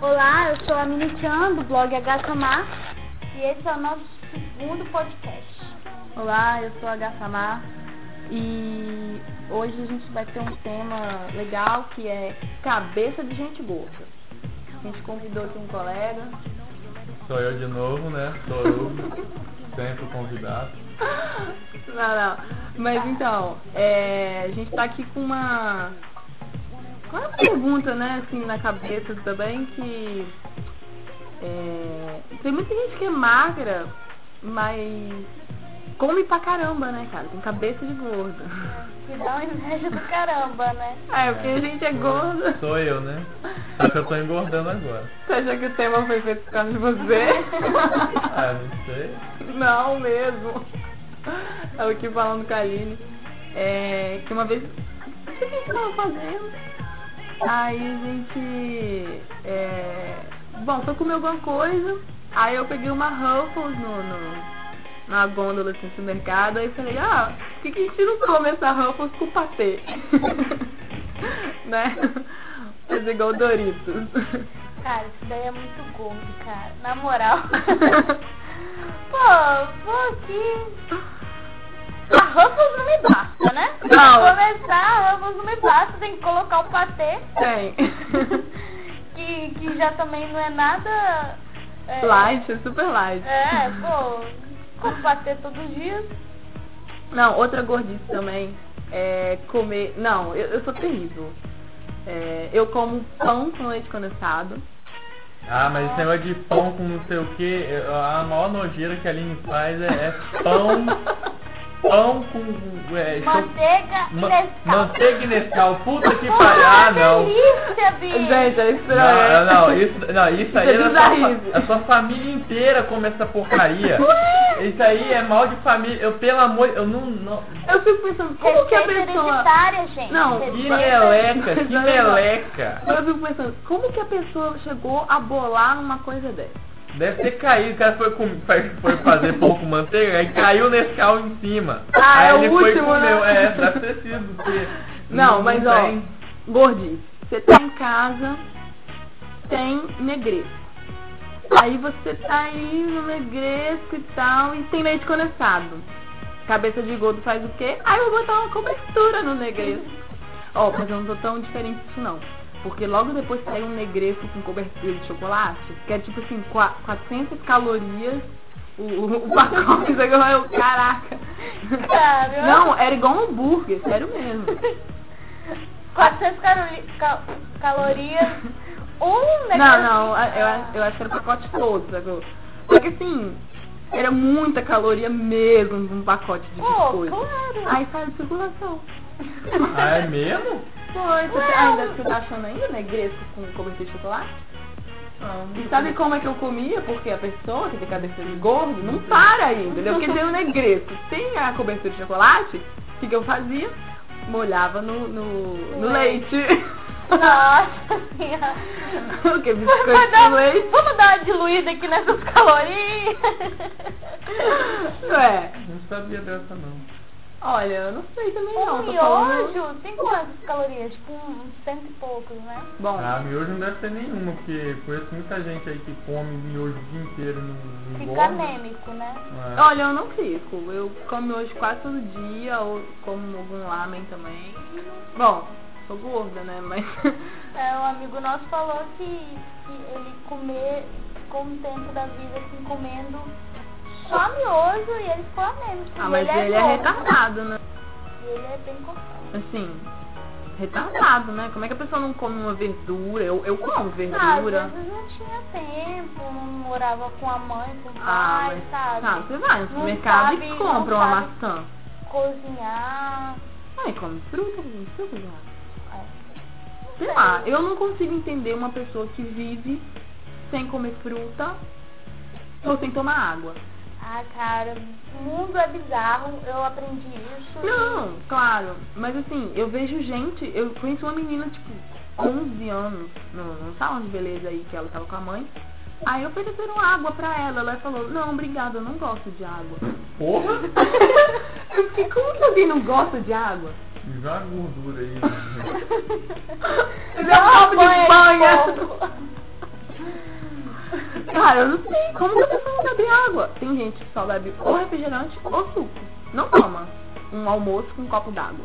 Olá, eu sou a Mini-chan do blog H-Samar e esse é o nosso segundo podcast. Olá, eu sou a H-Samar e hoje a gente vai ter um tema legal que é cabeça de gente gorda. A gente convidou aqui um colega. Sou eu de novo, né? Sou eu, sempre convidado. Não. Mas então, a gente tá aqui com uma pergunta, né, assim, na cabeça também, que tem muita gente que é magra, mas come pra caramba, né, cara? Tem cabeça de gorda. Que dá uma inveja do caramba, né? Porque a gente é gorda. Sou eu, né? Só que eu tô engordando agora. Você acha que o tema foi feito por causa de você? Não sei. Não mesmo. Eu aqui falando com a Aline. Que uma vez, não sei o que a gente tava fazendo. Aí a gente foi comer alguma coisa. Aí eu peguei uma Ruffles na gôndola assim, do supermercado. Aí eu falei, por que a gente não come essa Ruffles com patê? Né? Fazer igual Doritos. Cara, isso daí é muito gordo, cara. Na moral. Vou aqui. A Ruffles não me basta, né? Não. Pra começar, a Ruffles não me basta, tem que colocar o patê. Tem. que já também não é nada... Light, é super light. Como patê todos os dias. Não, outra gordice também é comer... Não, eu sou terrível. Eu como pão com leite condensado. Mas esse negócio de pão com não sei o que, a maior nojeira que a Aline faz é pão com manteiga e Nescau. Manteiga e Nescau, puta que pariu. Não. Delícia, bicho. Gente, é estranho. Isso aí a sua família inteira come essa porcaria. Isso aí é mal de família. Eu fico pensando, como que a pessoa... hereditária, gente. Não, que meleca. Eu fico pensando, como que a pessoa chegou a bolar numa coisa dessa? Deve ter caído, o cara foi fazer pão com manteiga, aí caiu nesse Nescau em cima. Aí ele o foi último, comeu. né? Deve ter sido. Porque não, mas tem. Gordice, você tá em casa, tem negresco. Aí você tá aí no negresco e tal, e tem leite condensado. Cabeça de gordo faz o quê? Aí eu vou botar uma cobertura no negresco. Mas eu não tô tão diferente disso não. Porque logo depois saiu um negresco com cobertura de chocolate, que é tipo assim, 400 calorias o pacote. Caraca. Caramba. Não, era igual um hambúrguer, sério mesmo. 400 calorias. Negócio. Não, eu acho que era o pacote todo, sabe? Só que assim, era muita caloria mesmo num pacote de biscoito. Claro. Aí sai de circulação. É mesmo? Você tá achando ainda negresco com cobertura de chocolate? E sabe como é que eu comia? Porque a pessoa que tem cabeça de gordo não para aí, entendeu? Porque tem o negresco, tem a cobertura de chocolate, o que eu fazia? Molhava no leite. Nossa senhora. O que? Biscoito de leite? Vamos dar uma diluída aqui nessas calorias. Não sabia dessa não. Olha, eu não sei também não. Miojo tem quantas calorias? Tipo uns 100 e poucos, né? Bom. Miojo não deve ter nenhuma, porque conheço muita gente aí que come miojo o dia inteiro no fica anêmico, né? Olha, eu não fico. Eu como miojo quase todo dia, ou como algum lamen também. Bom, sou gorda, né? Mas... Um amigo nosso falou que ele ficou um tempo da vida assim, comendo só miojo e ele ficou anêmico. Mas ele é retardado, né? E ele é bem cortado. Assim, retardado, né? Como é que a pessoa não come uma verdura? Eu como Às verdura. vezes não tinha tempo, não morava com a mãe, com o pai, sabe? Você vai no supermercado e compra uma maçã. Cozinhar. Come fruta, sei lá, eu não consigo entender uma pessoa que vive sem comer fruta ou sem tomar água. Cara, o mundo é bizarro, eu aprendi isso. Não, claro, mas assim, eu vejo gente, eu conheço uma menina, tipo, 11 anos, no salão de beleza aí, que ela tava com a mãe. Aí ofereceram água pra ela falou, não, obrigada, eu não gosto de água. Porra! Eu fiquei, como que alguém não gosta de água? Joga gordura aí. Já copo de banha. Cara, eu não sei. Como que a pessoa não bebe água? Tem gente que só bebe ou refrigerante ou suco. Não toma um almoço com um copo d'água.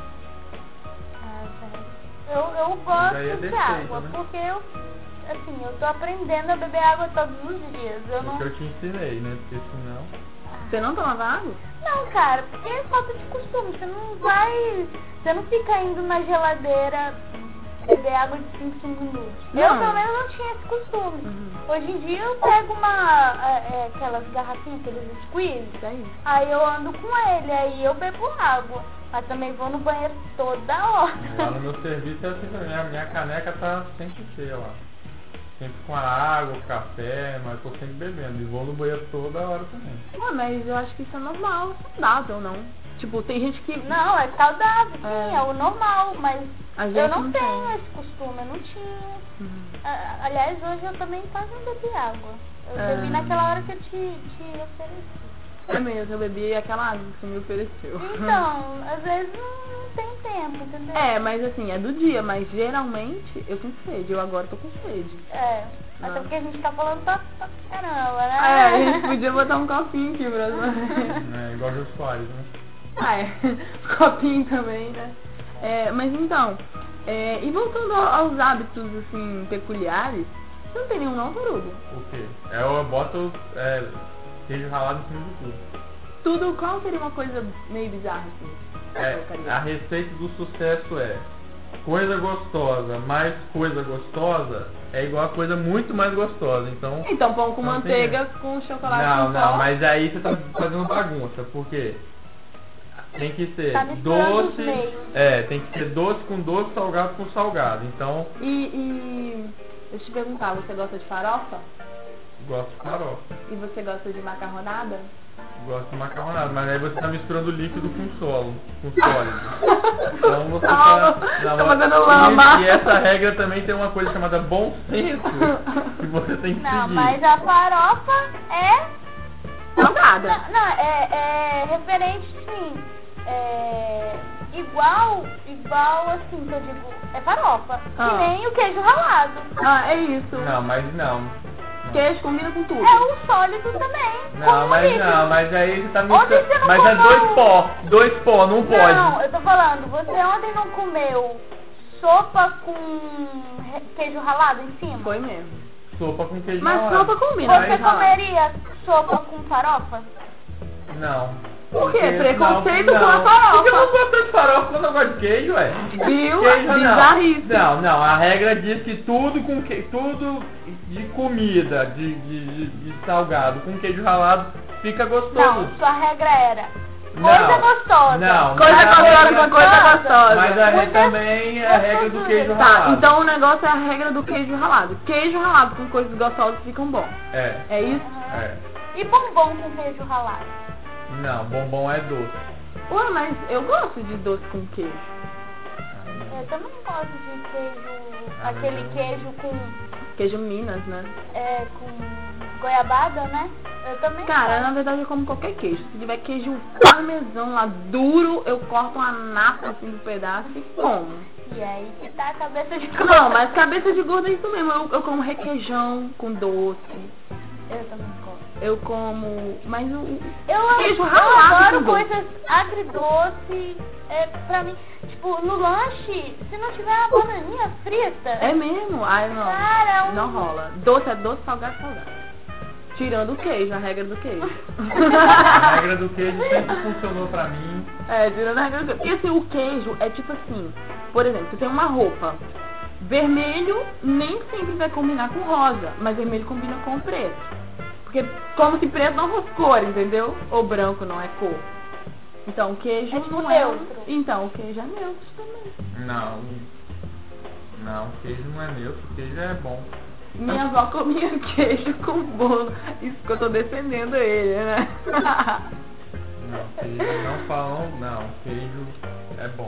Eu Mas aí é gosto de defeito, água, né? porque eu tô aprendendo a beber água todos os dias. Eu não. Porque eu te ensinei, né? Porque senão... Você não tomava água? Não, cara, porque é falta de costume. Você não vai. Você não fica indo na geladeira beber água de 5 minutos. Eu Não. pelo menos não tinha esse costume. Uhum. Hoje em dia eu pego aquelas garrafinhas, aqueles squeeze, Isso aí. aí eu ando com ele, aí eu bebo água. Mas também vou no banheiro toda hora. Lá no meu serviço é assim também, a minha caneca tá sempre cheia lá. Sempre com a água, café, mas tô sempre bebendo. E vou no banheiro toda hora também. Ah, mas eu acho que isso é normal, saudável, não? Tipo, tem gente que... Não, é saudável, sim, É. é o normal, mas A gente eu não não tenho tem. esse costume, eu não tinha. Uhum. Aliás, hoje eu também quase não bebi água. Eu bebi naquela hora que eu te ofereci. É mesmo, eu bebi aquela água que você me ofereceu. Então, às vezes não tem tempo, entendeu? É, mas assim, é do dia, mas geralmente eu sinto sede. Eu agora tô com sede. É, até Não. porque a gente tá falando pra caramba, né? É, a gente podia botar um copinho aqui pra É igual Jô Soares, né? Ah, é. Copinho também, né? É, mas então, e voltando aos hábitos, assim, peculiares, você não tem nenhum não, Tarugo? O quê? Eu boto queijo ralado em cima de tudo. Tudo, qual seria uma coisa meio bizarra, assim? que você colocaria? A receita do sucesso é coisa gostosa mais coisa gostosa é igual a coisa muito mais gostosa. Então, pão com não tem manteiga com chocolate Não, com não, pó. mas aí você tá fazendo bagunça, porque tem que ser Tá misturando os doce, meios. tem que ser doce com doce, salgado com salgado. Então, E deixa eu te perguntar, você gosta de farofa? gosto de farofa, E você gosta de macarronada? gosto de macarronada, mas aí você tá misturando líquido com sólido. Então você tá fazendo lama. E essa regra também tem uma coisa chamada bom senso que você tem que Não, seguir. mas a farofa é... Salgada. Não, é referente, sim. Igual assim, que eu digo, é farofa. Ah. Que nem o queijo ralado. Ah, é isso. Não, mas não. Queijo combina com tudo. É um sólido também. Não, como mas líquido. não, mas aí você tá Ontem você misturando. não Mas é comeu. dois pó, não pode. Não, eu tô falando, você ontem não comeu sopa com queijo ralado em cima? Foi mesmo. Sopa com queijo Mas ralado. sopa combina. Você mas rala. comeria sopa com farofa? Não. Por quê? Porque- Preconceito não, com a não. farofa. Porque eu não gosto de farofa quando eu gosto de queijo, ué. Viu? Queijo Bizarrice. não, a regra diz que tudo tudo de comida, de salgado com queijo ralado fica gostoso. Não, sua regra era coisa Não, gostosa. não, Coisa mas a gostosa regra- com coisa gostosa. Mas a regra Coisa também é a regra do queijo Tá, ralado. então o negócio é a regra do queijo ralado. Queijo ralado com coisas gostosas ficam bom. É, É isso? é. E bombom com queijo ralado? Não, bombom é doce. Ué, mas eu gosto de doce com queijo. Eu também gosto de queijo, Ah, aquele mas eu- queijo Queijo Minas, né? com goiabada, né? Eu também Cara, gosto. na verdade eu como qualquer queijo. Se tiver queijo parmesão lá duro, eu corto uma nata assim do pedaço e como. E aí que tá a cabeça de Não, mas cabeça de gordo é isso mesmo. Eu como requeijão com doce. Eu também gosto. Eu como. Mas o. Eu Queijo ralado adoro com doce. coisas agridoce. Pra mim, tipo, no lanche, se não tiver uma bananinha frita, É mesmo? Ai, não. Cara, Não rola. Doce é doce, salgado é salgado. Tirando o queijo, a regra do queijo. A regra do queijo sempre funcionou pra mim. É, tirando a regra do queijo. E assim, o queijo é tipo assim, por exemplo, você tem uma roupa. Vermelho nem sempre vai combinar com rosa, mas vermelho combina com preto. Porque como se preto não fosse cor, entendeu? Ou branco não é cor. Então o queijo É tipo não neutro. é. Então o queijo é neutro também. Não, queijo não é neutro, queijo é bom. Minha avó comia queijo com bolo. Isso que eu tô defendendo ele, né? Não, queijo não falam, não, queijo é bom.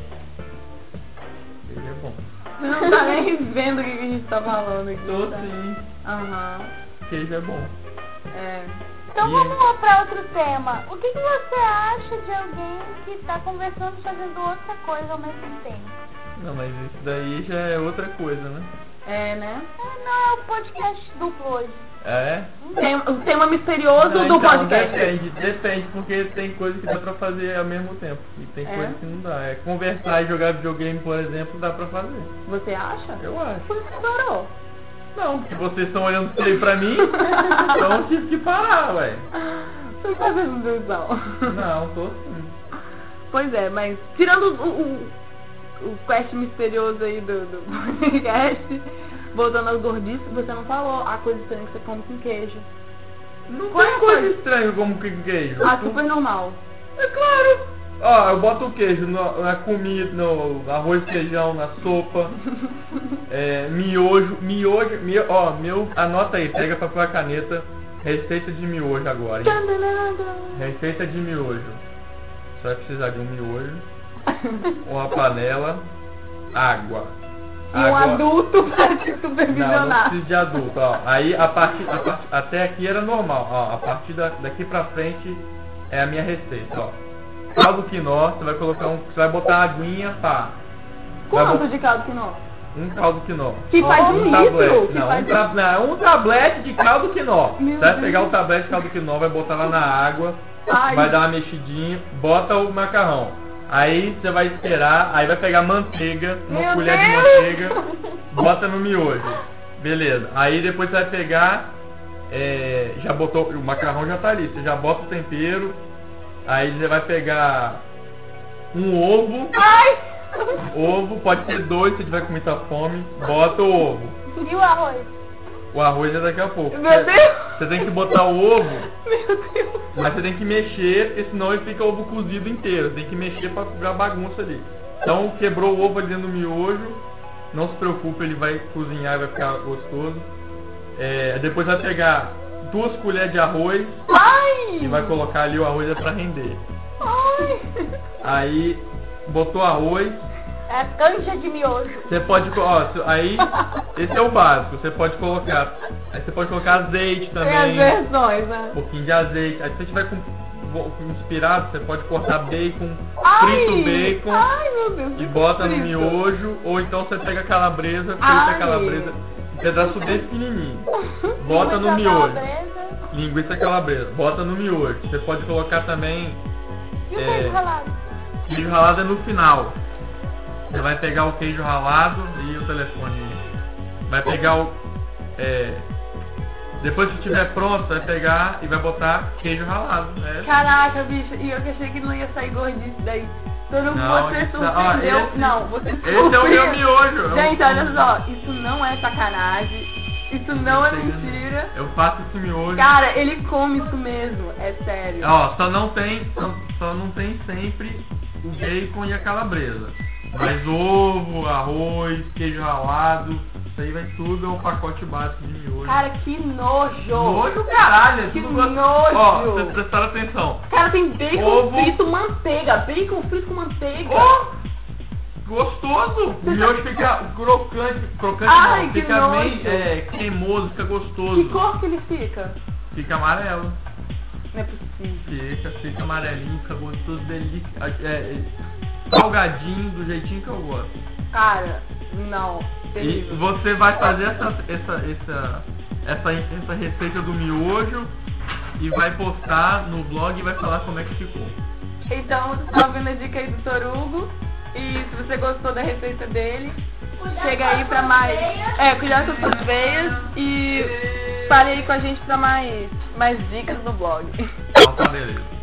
Queijo é bom. Você não tá nem vendo o que a gente tá falando aqui. Tô tá? sim, Aham. queijo é bom. É. Então E- vamos lá para outro tema. O que você acha de alguém que está conversando fazendo outra coisa ao mesmo tempo? Não, mas isso daí já é outra coisa, né? É, né? Não, é o podcast duplo hoje. É? O tema misterioso Não, do então, podcast. depende, porque tem coisa que dá pra fazer ao mesmo tempo. E tem É? coisa que não dá. É conversar e jogar videogame, por exemplo, dá pra fazer. Você acha? Eu acho. Por que adorou? Não, porque vocês estão olhando feio pra mim, então eu tive que parar, ué. Você tá fazendo ilusão. Não, tô sim. Pois é, mas tirando o quest misterioso aí do podcast, voltando aos gordices, você não falou a coisa estranha que você come com queijo. Não Qual é tem a coisa coisa? estranha como que queijo. Ah, super normal. É claro. Ó, eu boto o queijo na comida, no arroz, feijão, na sopa. Miojo, anota aí, pega papel e caneta. Receita de miojo agora, hein? Receita de miojo. Você vai precisar de um miojo, uma panela, água. E um adulto pra te Não supervisionar. precisa de adulto, ó. Aí até aqui era normal, ó. A partir daqui pra frente é a minha receita, ó. Caldo quinó, você vai colocar você vai botar uma aguinha, pá. Quanto de caldo quinó? Um caldo quinó. Que faz um litro? tablete. Que Não, faz um tablete de caldo quinó. Meu Você vai Deus. pegar o tablete de caldo quinó, vai botar lá na água, Ai. vai dar uma mexidinha, bota o macarrão. Aí você vai esperar, aí vai pegar manteiga, uma Meu colher de Deus. manteiga, bota no miojo. Beleza. Aí depois você vai pegar, já botou, o macarrão já tá ali, você já bota o tempero, aí você vai pegar um ovo. Ai! Ovo, pode ser 2 se tiver com muita fome. Bota o ovo. E o arroz? O arroz é daqui a pouco. Meu Deus! Você tem que botar o ovo, Meu Deus! mas você tem que mexer, porque senão ele fica ovo cozido inteiro. Tem que mexer pra virar bagunça ali. Então quebrou o ovo ali dentro do miojo. Não se preocupe, ele vai cozinhar e vai ficar gostoso. Depois vai pegar 2 colheres de arroz Ai! e vai colocar ali, o arroz é pra render. Ai! Aí botou arroz. É cancha de miojo. Você pode, aí, esse é o básico, você pode colocar azeite Tem as também, versões, né? um pouquinho de azeite, aí se você tiver inspirado, você pode cortar bacon, Ai! frito bacon, Ai, meu Deus! e bota no frito. miojo, ou então você pega a calabresa, frita Ai! a calabresa, um pedaço bem pequenininho, bota no Linguiça miojo, calabresa. linguiça calabresa, bota no miojo, você pode colocar também, E o queijo ralado? queijo ralado é no final. Você vai pegar o queijo ralado e o telefone. Vai pegar depois que estiver pronto, vai pegar e vai botar queijo ralado. Caraca, bicho, e eu que achei que não ia sair gordinho daí. Não, Você isso- surpreendeu. esse- Não, você Esse é o meu surpreendeu. miojo. Gente, olha só, isso não é sacanagem. Isso não é Eu sei, mentira. Eu faço esse miojo. Cara, ele come isso mesmo, é sério. Ó, só não tem sempre o bacon e a calabresa. Mas ovo, arroz, queijo ralado, isso aí vai tudo, é um pacote básico de miojo. Cara, que nojo. Nojo, caralho, é Que tudo gostoso. nojo. Ó, vocês prestaram atenção. Cara, tem bacon Ovo. frito, manteiga. Bacon frito com manteiga. Ó, gostoso! O miojo fica crocante Ai, não, que fica nojo. bem cremoso, fica gostoso. Que cor que ele fica? Fica amarelo. Não é possível. Fica amarelinho, fica gostoso, delícia. Salgadinho do jeitinho que eu gosto. Cara, não. E Terrível. você vai fazer essa receita do miojo e vai postar no blog e vai falar como é que ficou. Então, você tá ouvindo a dica aí do Torugo. E se você gostou da receita dele, chega aí pra mais. Cuidar com as suas veias. E pare aí com a gente pra mais dicas no blog. Então tá, beleza.